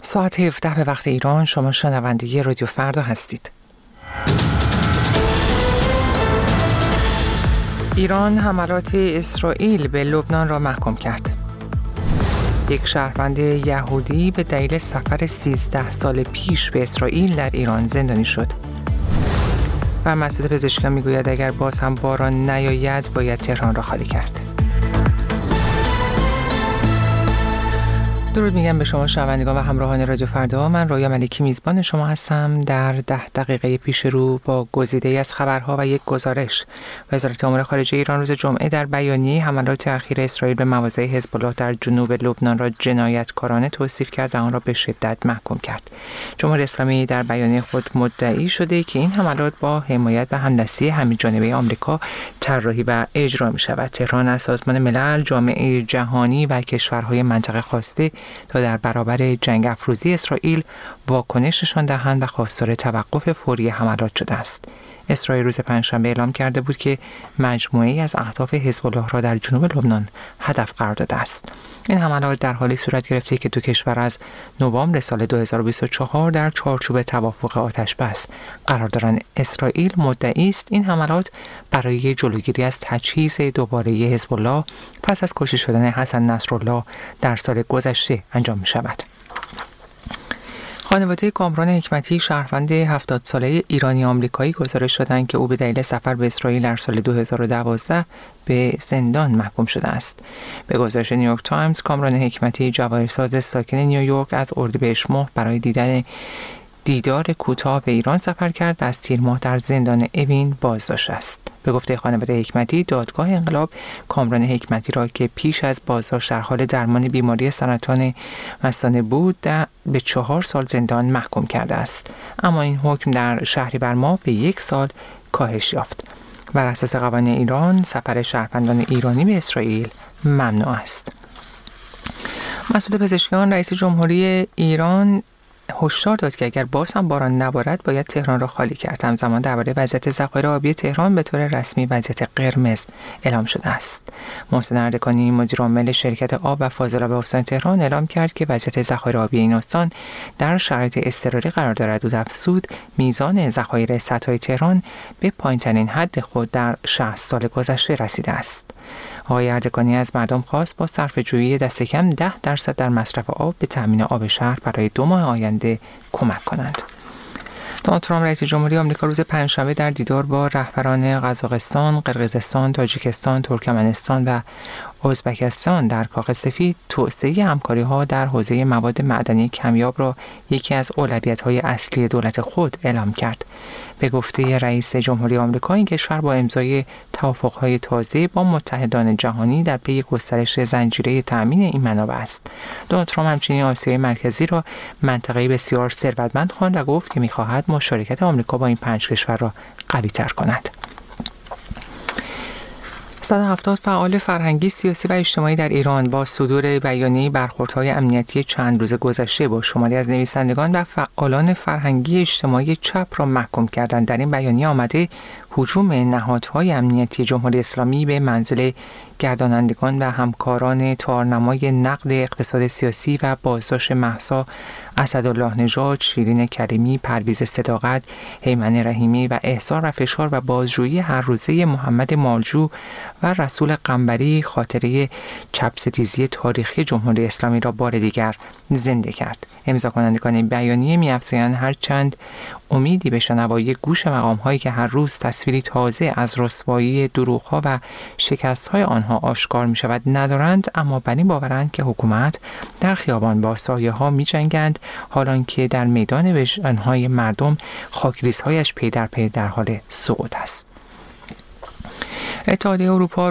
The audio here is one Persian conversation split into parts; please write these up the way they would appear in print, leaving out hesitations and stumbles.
ساعت 17 به وقت ایران. شما شنونده رادیو فردا هستید. ایران حملات اسرائیل به لبنان را محکوم کرد. یک شهروند یهودی به دلیل سفر 13 سال پیش به اسرائیل در ایران زندانی شد. و مسعود پزشکیان میگوید اگر باز هم باران نیاید باید تهران را خالی کرد. درود میگم به شما شنوندگان و همراهان رادیو فردا. من رویا ملکی میزبان شما هستم. در 10 دقیقه پیش رو با گزیده‌ای از خبرها و یک گزارش. وزارت امور خارجه ایران روز جمعه در بیانیه حملات اخیر اسرائیل به مواضع حزب الله در جنوب لبنان را جنایتکارانه توصیف کرد و آن را به شدت محکوم کرد. جمهوری اسلامی در بیانیه خود مدعی شده که این حملات با حمایت و همدستی همه‌جانبه آمریکا طراحی و اجرا می‌شود. تهران از سازمان ملل، جامعه جهانی و کشورهای منطقه خواسته تا در برابر جنگ افروزی اسرائیل واکنششان دهند و خواستار توقف فوری حملات شده است. اسرائیل روز پنجشنبه اعلام کرده بود که مجموعه‌ای از اهداف حزب الله را در جنوب لبنان هدف قرار داده است. این حملات در حالی صورت گرفته که دو کشور از نوامبر سال 2024 در چارچوب توافق آتش‌بس قرار دارند. اسرائیل مدعی است این حملات برای جلوگیری از تجهیز دوباره حزب الله پس از کشته شدن حسن نصرالله در سال گذشته انجام می‌شود. خانواده کامران حکمتی شهروند 70 ساله ایرانی آمریکایی گزارش دادند که او به دلیل سفر به اسرائیل در سال 2012 به زندان محکوم شده است. به گزارش نیویورک تایمز، کامران حکمتی جواهرساز ساکن نیویورک از اردیبهشت ماه برای دیدار کوتاه به ایران سفر کرد و از تیر ماه در زندان اوین بازداشت است. به گفته خانواده حکمتی، دادگاه انقلاب کامران حکمتی را که پیش از بازداشت در حال درمان بیماری سرطان مثانه بود به 4 سال زندان محکوم کرده است. اما این حکم در شهریور ماه به 1 سال کاهش یافت. بر اساس قوانین ایران سفر شهروندان ایرانی به اسرائیل ممنوع است. مسعود پزشکیان رئیس جمهوری ایران هشدار داد که اگر باز هم باران نبارد باید تهران را خالی کرد. همزمان درباره وضعیت ذخایر آبی تهران به طور رسمی وضعیت قرمز اعلام شده است. محسن اردکانی مدیر عامل شرکت آب و فاضلاب استان تهران اعلام کرد که وضعیت ذخایر آبی این استان در شرایط اضطراری قرار دارد و افزود میزان ذخایر سدهای تهران به پایین‌ترین حد خود در 60 سال گذشته رسیده است. آقای اردکانی از مردم خواست با صرفه‌جویی دست کم 10% در مصرف آب به تامین آب شهر برای 2 ماه آینده کمک کنند. دونالد ترامپ رئیس جمهوری آمریکا روز پنجشنبه در دیدار با رهبران قزاقستان، قرقیزستان، تاجیکستان، ترکمنستان و ازبکستان در کاخ سفید توسعه همکاری‌ها در حوزه مواد معدنی کمیاب را یکی از اولویت‌های اصلی دولت خود اعلام کرد. به گفته رئیس جمهوری آمریکا این کشور با امضای توافق‌های تازه با متحدان جهانی در پی گسترش زنجیره تأمین این منابع است. دونالد ترامپ همچنین آسیای مرکزی را منطقه‌ای بسیار ثروتمند خواند و گفت که می‌خواهد مشارکت آمریکا با این 5 کشور را قوی‌تر کند. 170 فعال فرهنگی، سیاسی و اجتماعی در ایران با صدور بیانیه برخوردهای امنیتی چند روز گذشته با شماری از نویسندگان و فعالان فرهنگی اجتماعی چپ را محکوم کردند. در این بیانیه آمده هجوم نهادهای امنیتی جمهوری اسلامی به منزل گردانندگان و همکاران تارنمای نقد اقتصاد سیاسی و بازداشت مهسا اسدالله نژاد، شیرین کریمی، پرویز صداقت، هیمن رحیمی و احسان رفشار و بازجویی هر روزه محمد مالجو و رسول قنبری خاطره چپ‌ستیزی تاریخی جمهوری اسلامی را بار دیگر زنده کرد. امضا کنندگان این بیانیه می‌افزایند هرچند امیدی به شنوایی گوش مقام‌هایی که هر روز تصویری تازه از رسوایی دروغ‌ها و شکست‌های آنها آشکار می‌شود ندارند، اما بر این باورند که حکومت در خیابان با سایه‌ها می‌جنگند، حالانکه در میدان وجدان‌های مردم خاکریزهایش پی در پی در حال سقوط است. اتحادیه اروپا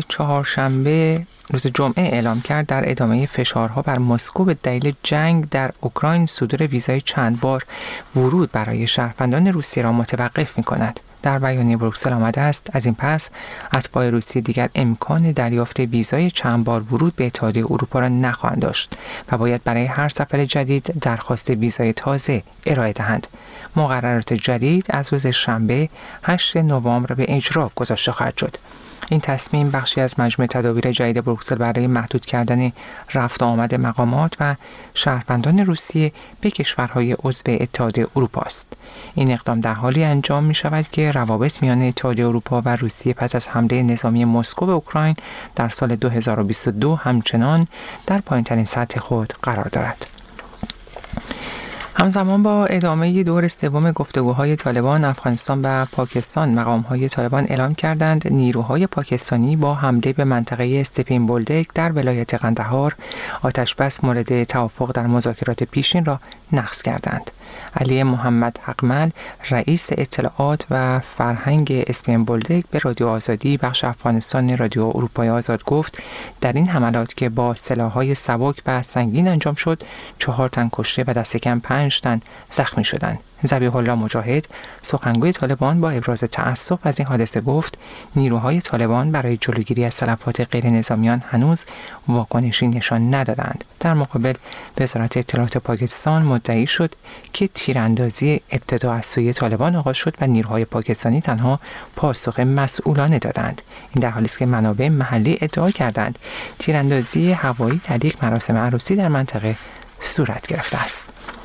روز جمعه اعلام کرد در ادامه فشارها بر مسکو به دلیل جنگ در اوکراین صدور ویزای چند بار ورود برای شهروندان روسیه را متوقف می‌کند. در بیانیه بروکسل آمده است از این پس اتباع روسیه دیگر امکان دریافت ویزای چند بار ورود به اتحادیه اروپا را نخواهند داشت و باید برای هر سفر جدید درخواست ویزای تازه ارائه دهند. مقررات جدید از روز شنبه 8 نوامبر به اجرا گذاشته خواهد شد. این تصمیم بخشی از مجموعه تدابیر جدید بروکسل برای محدود کردن رفت آمد مقامات و شهروندان روسیه به کشورهای عضو اتحادیه اروپا است. این اقدام در حالی انجام می شود که روابط میان اتحادیه اروپا و روسیه پس از حمله نظامی مسکو به اوکراین در سال 2022 همچنان در پایین‌ترین سطح خود قرار دارد. همزمان با ادامه دور سوم گفتگوهای طالبان، افغانستان و پاکستان، مقام‌های طالبان اعلام کردند نیروهای پاکستانی با حمله به منطقه سپین بولدک در ولایت قندهار آتش‌بس مورد توافق در مذاکرات پیشین را نقض کردند. علی محمد حقمل، رئیس اطلاعات و فرهنگ اسپین بولدک، به رادیو آزادی بخش افغانستان رادیو اروپای آزاد گفت در این حملات که با سلاح‌های سبک و سنگین انجام شد 4 تن کشته و دست کم 5 تن زخمی شدند. ذبیح الله مجاهد، سخنگوی طالبان، با ابراز تأسف از این حادثه گفت نیروهای طالبان برای جلوگیری از تلفات غیر نظامیان هنوز واکنشی نشان ندادند. در مقابل وزارت اطلاعات پاکستان مدعی شد که تیراندازی ابتدا از سوی طالبان آغاز شد و نیروهای پاکستانی تنها پاسخ مسئولانه دادند. این در حالی است که منابع محلی ادعا کردند تیراندازی هوایی در یک مراسم عروسی در منطقه صورت گرفته است.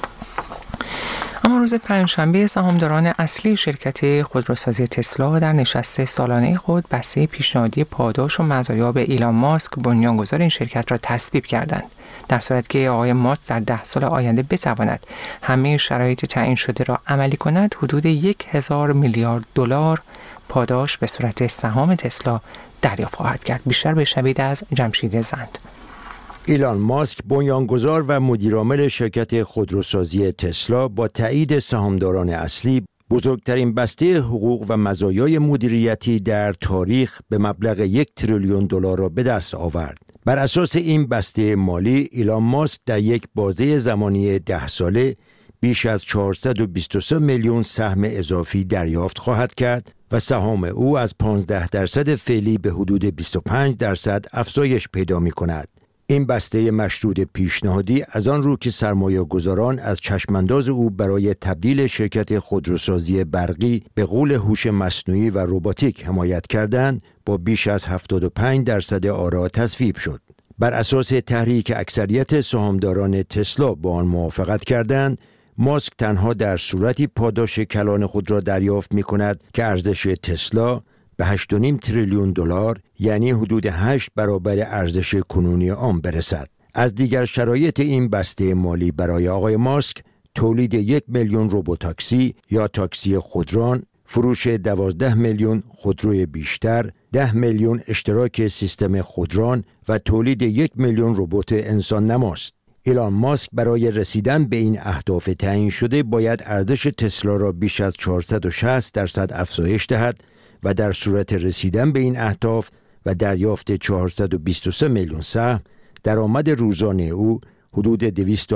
اما روز پنجشنبه سهامداران اصلی شرکت خودروسازی تسلا در نشست سالانه خود بسته پیشنهادی پاداش و مزایا به ایلان ماسک، بنیانگذار این شرکت، را تصویب کردند. در صورتی که آقای ماسک در 10 سال آینده بتواند همه شرایط تعیین شده را عملی کند، حدود 1000 میلیارد دلار پاداش به صورت سهام تسلا دریافت خواهد کرد. بیشتر بشنوید از جمشید زند. ایلان ماسک، بنیانگذار و مدیرعامل شرکت خودروسازی تسلا، با تایید سهامداران اصلی بزرگترین بسته حقوق و مزایای مدیریتی در تاریخ به مبلغ 1 تریلیون دلار را به دست آورد. بر اساس این بسته مالی، ایلان ماسک در یک بازه زمانی 10 ساله بیش از 423 میلیون سهم اضافی دریافت خواهد کرد و سهام او از 15% فعلی به حدود 25% افزایش پیدا می کند. این بسته مشروط پیشنهادی از آن رو که سرمایه‌گذاران از چشمانداز او برای تبدیل شرکت خودروسازی برقی به غول هوش مصنوعی و روباتیک حمایت کردند، با بیش از 75% آرا تصویب شد. بر اساس تحریک اکثریت سهامداران تسلا با آن موافقت کردند، ماسک تنها در صورتی پاداش کلان خود را دریافت می کند که ارزش تسلا به 8.5 تریلیون دلار، یعنی حدود 8 برابر ارزش کنونی آن برسد. از دیگر شرایط این بسته مالی برای آقای ماسک، تولید 1 میلیون روبوتاکسی یا تاکسی خودران، فروش 12 میلیون خودروی بیشتر، 10 میلیون اشتراک سیستم خودران و تولید 1 میلیون ربات انسان نماست. ایلان ماسک برای رسیدن به این اهداف تعیین شده باید ارزش تسلا را بیش از 460% افزایش دهد و در صورت رسیدن به این اهداف و دریافت 423 میلیون سهم، درآمد روزانه او حدود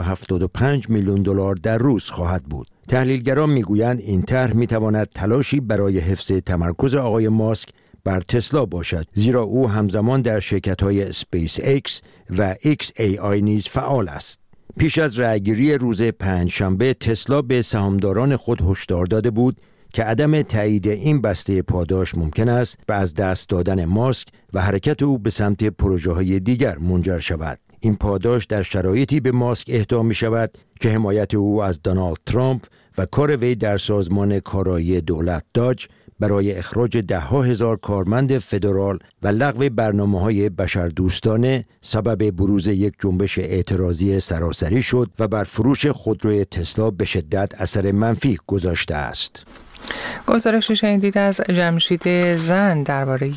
275 میلیون دلار در روز خواهد بود. تحلیلگران میگویند این طرح میتواند تلاشی برای حفظ تمرکز آقای ماسک بر تسلا باشد، زیرا او همزمان در شرکت‌های اسپیس ایکس و XAI نیز فعال است. پیش از رأیگیری روز پنجشنبه، تسلا به سهامداران خود هشدار داده بود که عدم تایید این بسته پاداش ممکن است و از دست دادن ماسک و حرکت او به سمت پروژه‌های دیگر منجر شود. این پاداش در شرایطی به ماسک اهدا می شود که حمایت او از دونالد ترامپ و کار وی در سازمان کارایی دولت داج برای اخراج 10,000 کارمند فدرال و لغو برنامه‌های بشردوستانه سبب بروز یک جنبش اعتراضی سراسری شد و بر فروش خودروی تسلا به شدت اثر منفی گذاشته است. گزارشی شنیدید از جمشید زند درباره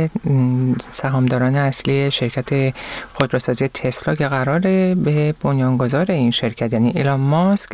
سهامداران اصلی شرکت خودروسازی تسلا که قراره به بنیانگذار این شرکت یعنی ایلان ماسک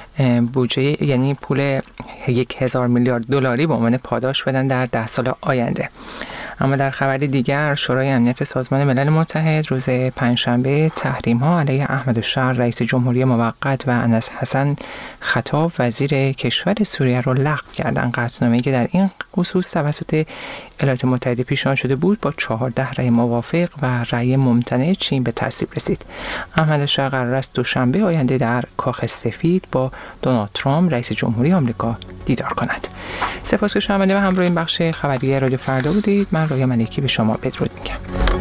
بودجه یعنی پول 1000 میلیارد دلاری به عنوان پاداش بدن در 10 سال آینده. اما در خبر دیگر، شورای امنیت سازمان ملل متحد روز پنجشنبه تحریم‌ها علیه احمد الشهر رئیس جمهوری موقت و انس حسن خطاب وزیر کشور سوریه را لغو کردند. قطعنامه‌ای که در این خصوص توسط ایالات متحده پیشنهاد شده بود با 14 رأی موافق و رأی ممتنع چین به تصویب رسید. احمد الشهر قرار است دوشنبه آینده در کاخ سفید با دونالد ترامپ رئیس جمهوری آمریکا دیدار کند. سپاس که شنونده و همراه این بخش خبری رادیو فردا بودید. من رویا ملکی به شما بدرود میگم.